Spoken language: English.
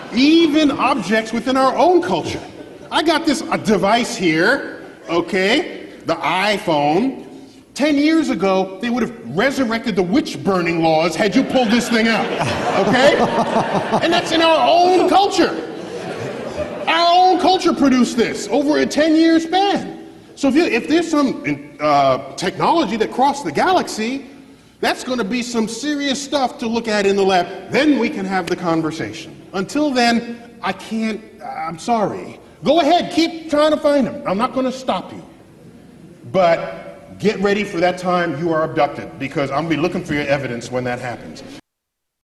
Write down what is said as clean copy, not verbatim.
even objects within our own culture. I got this device here, okay, the iPhone. 10 years ago, they would have resurrected the witch-burning laws had you pulled this thing out, okay? And that's in our own culture. Our own culture produced this over a 10-year span. So if there's some technology that crossed the galaxy, that's going to be some serious stuff to look at in the lab. Then we can have the conversation. Until then, I'm sorry. Go ahead, keep trying to find him. I'm not going to stop you. But get ready for that time you are abducted, because I'm going to be looking for your evidence when that happens.